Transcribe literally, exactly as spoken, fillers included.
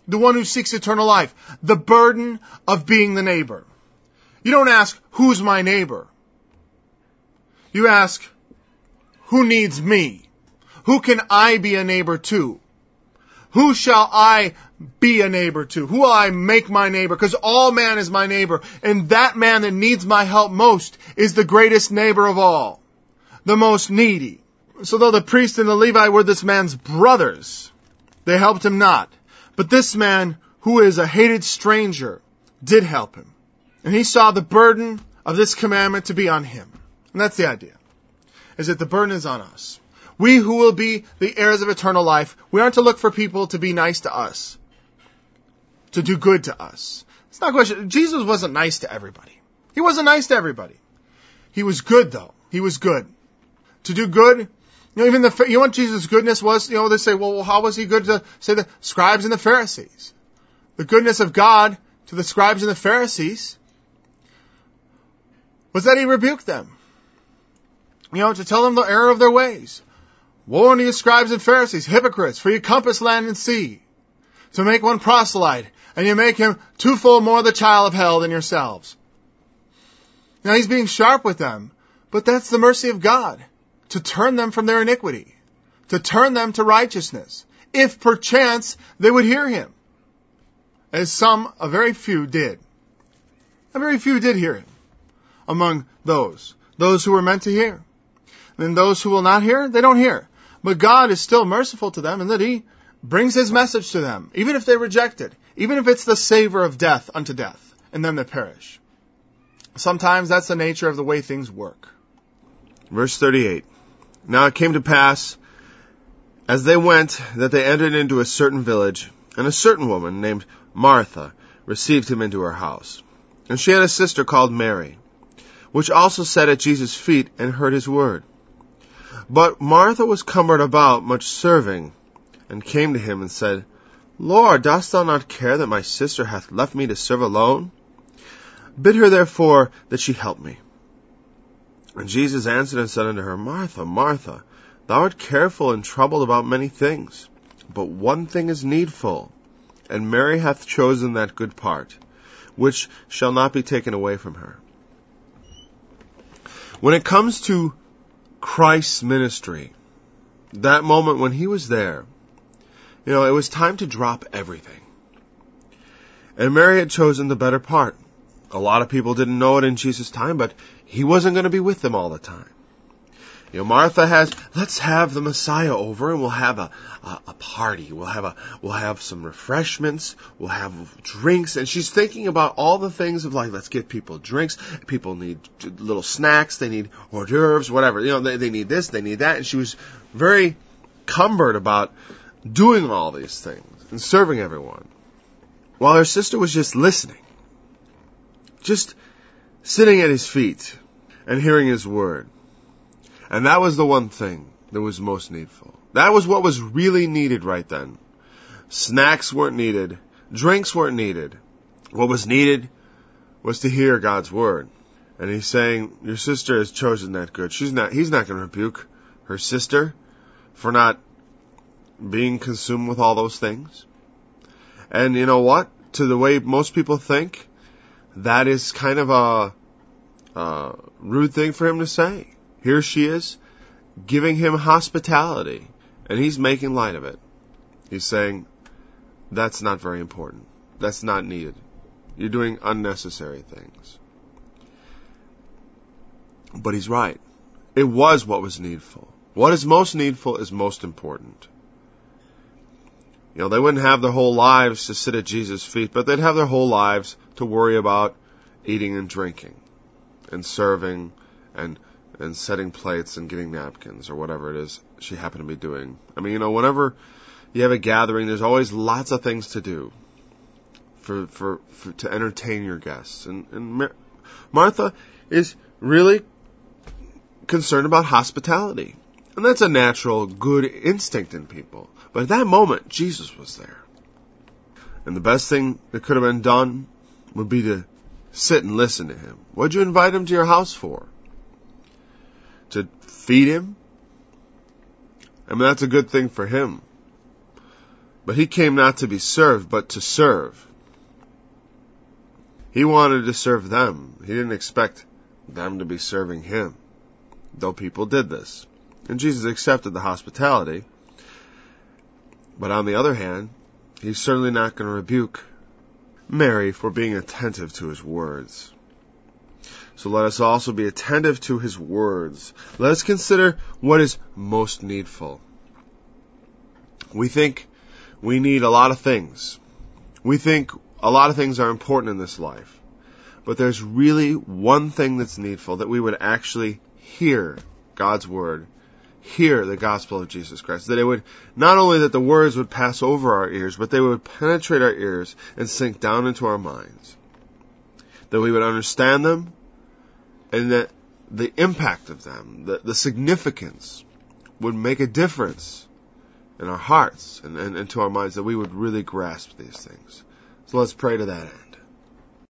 the one who seeks eternal life, the burden of being the neighbor. You don't ask, who's my neighbor? You ask, who needs me? Who can I be a neighbor to? Who shall I be a neighbor to? Who will I make my neighbor? Because all man is my neighbor. And that man that needs my help most is the greatest neighbor of all. The most needy. So though the priest and the Levite were this man's brothers, they helped him not. But this man, who is a hated stranger, did help him. And he saw the burden of this commandment to be on him. And that's the idea. Is that the burden is on us. We who will be the heirs of eternal life, we aren't to look for people to be nice to us. To do good to us. It's not a question. Jesus wasn't nice to everybody. He wasn't nice to everybody. He was good though. He was good. To do good, you know, even the, you know what Jesus' goodness was? You know, they say, well, how was he good to, say, the scribes and the Pharisees? The goodness of God to the scribes and the Pharisees was that he rebuked them. You know, to tell them the error of their ways. Woe unto you, scribes and Pharisees, hypocrites, for you compass land and sea, to make one proselyte, and you make him twofold more the child of hell than yourselves. Now he's being sharp with them, but that's the mercy of God, to turn them from their iniquity, to turn them to righteousness, if perchance they would hear him. As some, a very few did. A very few did hear him, among those, those who were meant to hear. And those who will not hear, they don't hear. But God is still merciful to them in that he brings his message to them, even if they reject it, even if it's the savor of death unto death, and them that perish. Sometimes that's the nature of the way things work. Verse thirty-eight. Now it came to pass, as they went, that they entered into a certain village, and a certain woman named Martha received him into her house. And she had a sister called Mary, which also sat at Jesus' feet and heard his word. But Martha was cumbered about much serving, and came to him and said, Lord, dost thou not care that my sister hath left me to serve alone? Bid her therefore that she help me. And Jesus answered and said unto her, Martha, Martha, thou art careful and troubled about many things, but one thing is needful, and Mary hath chosen that good part, which shall not be taken away from her. When it comes to Christ's ministry, that moment when he was there, you know, it was time to drop everything. And Mary had chosen the better part. A lot of people didn't know it in Jesus' time, but he wasn't going to be with them all the time. You know, Martha has, let's have the Messiah over and we'll have a, a, a party. We'll have a, we'll have some refreshments. We'll have drinks. And she's thinking about all the things of like, let's get people drinks. People need little snacks. They need hors d'oeuvres, whatever. You know, they, they need this, they need that. And she was very cumbered about doing all these things and serving everyone. While her sister was just listening. Just sitting at his feet and hearing his word. And that was the one thing that was most needful. That was what was really needed right then. Snacks weren't needed. Drinks weren't needed. What was needed was to hear God's word. And he's saying, your sister has chosen that good. She's not, he's not going to rebuke her sister for not being consumed with all those things. And you know what? To the way most people think, that is kind of a, a rude thing for him to say. Here she is, giving him hospitality, and he's making light of it. He's saying, that's not very important. That's not needed. You're doing unnecessary things. But he's right. It was what was needful. What is most needful is most important. You know, they wouldn't have their whole lives to sit at Jesus' feet, but they'd have their whole lives to worry about eating and drinking and serving and and setting plates and getting napkins or whatever it is she happened to be doing. I mean, you know, whenever you have a gathering, there's always lots of things to do for for, for to entertain your guests. And, and Mar- Martha is really concerned about hospitality. And that's a natural, good instinct in people. But at that moment, Jesus was there. And the best thing that could have been done would be to sit and listen to him. What'd you invite him to your house for? To feed him? I mean, that's a good thing for him. But he came not to be served, but to serve. He wanted to serve them. He didn't expect them to be serving him, though people did this. And Jesus accepted the hospitality. But on the other hand, he's certainly not going to rebuke Mary for being attentive to his words. So let us also be attentive to his words. Let us consider what is most needful. We think we need a lot of things. We think a lot of things are important in this life. But there's really one thing that's needful, that we would actually hear God's word, hear the gospel of Jesus Christ. That it would, not only that the words would pass over our ears, but they would penetrate our ears and sink down into our minds. That we would understand them, and that the impact of them, the, the significance, would make a difference in our hearts and, and, and to our minds, that we would really grasp these things. So let's pray to that end.